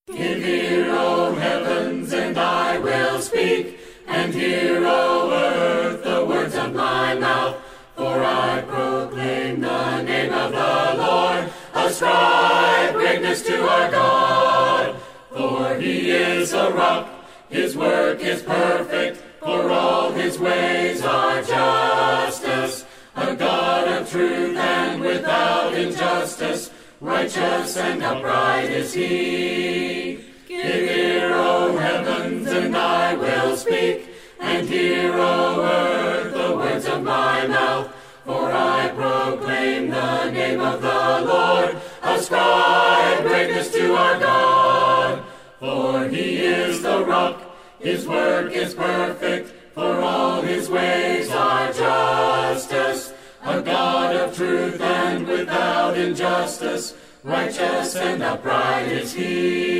Give ear, O heavens, and I will speak, and hear, O earth, the words of my mouth. For I proclaim the name of the Lord. Ascribe greatness to our God. For he is a rock, his work is perfect, for all his ways are justice. A God of truth and without injustice, righteous and upright is he. Give ear, O heavens, and I will speak, and hear, O earth, the words of my mouth. For I proclaim the name of the Lord. Ascribe greatness to our God. For he is the rock, his work is perfect, for all his ways are justice. A God of truth and without injustice, righteous and upright is he.